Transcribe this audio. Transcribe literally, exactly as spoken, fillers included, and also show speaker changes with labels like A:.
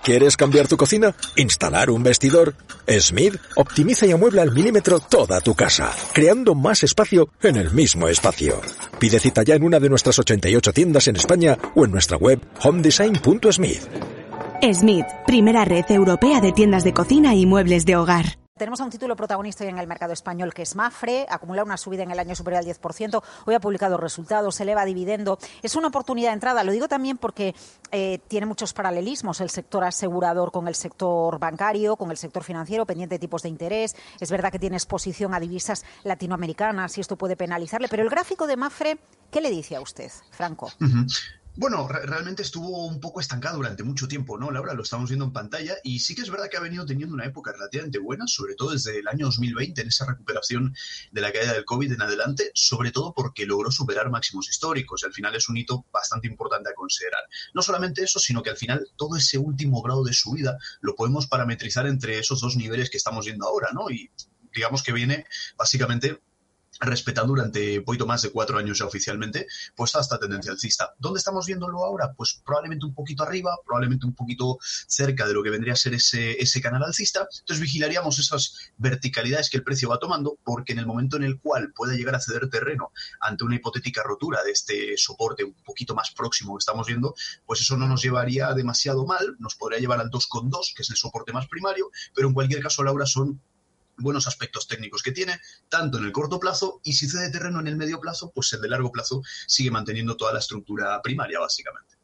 A: ¿Quieres cambiar tu cocina? ¿Instalar un vestidor? Smith optimiza y amuebla al milímetro toda tu casa, creando más espacio en el mismo espacio. Pide cita ya en una de nuestras ochenta y ocho tiendas en España o en nuestra web home design punto smith.
B: Smith, primera red europea de tiendas de cocina y muebles de hogar.
C: Tenemos a un título protagonista hoy en el mercado español, que es Mapfre. Acumula una subida en el año superior al diez por ciento. Hoy ha publicado resultados, eleva dividendo. Es una oportunidad de entrada. Lo digo también porque eh, tiene muchos paralelismos el sector asegurador con el sector bancario, con el sector financiero, pendiente de tipos de interés. Es verdad que tiene exposición a divisas latinoamericanas y esto puede penalizarle. Pero el gráfico de Mapfre, ¿qué le dice a usted, Franco?
D: Uh-huh. Bueno, re- realmente estuvo un poco estancado durante mucho tiempo, ¿no, Laura? Lo estamos viendo en pantalla y sí que es verdad que ha venido teniendo una época relativamente buena, sobre todo desde el año dos mil veinte, en esa recuperación de la caída del COVID en adelante, sobre todo porque logró superar máximos históricos y al final es un hito bastante importante a considerar. No solamente eso, sino que al final todo ese último grado de subida lo podemos parametrizar entre esos dos niveles que estamos viendo ahora, ¿no? Y digamos que viene básicamente respetando durante un poquito más de cuatro años ya oficialmente, pues toda esta tendencia alcista. ¿Dónde estamos viéndolo ahora? Pues probablemente un poquito arriba, probablemente un poquito cerca de lo que vendría a ser ese, ese canal alcista. Entonces vigilaríamos esas verticalidades que el precio va tomando, porque en el momento en el cual pueda llegar a ceder terreno ante una hipotética rotura de este soporte un poquito más próximo que estamos viendo, pues eso no nos llevaría demasiado mal, nos podría llevar al dos coma dos, que es el soporte más primario, pero en cualquier caso, Laura, son buenos aspectos técnicos que tiene, tanto en el corto plazo, y si cede terreno en el medio plazo, pues el de largo plazo sigue manteniendo toda la estructura primaria, básicamente.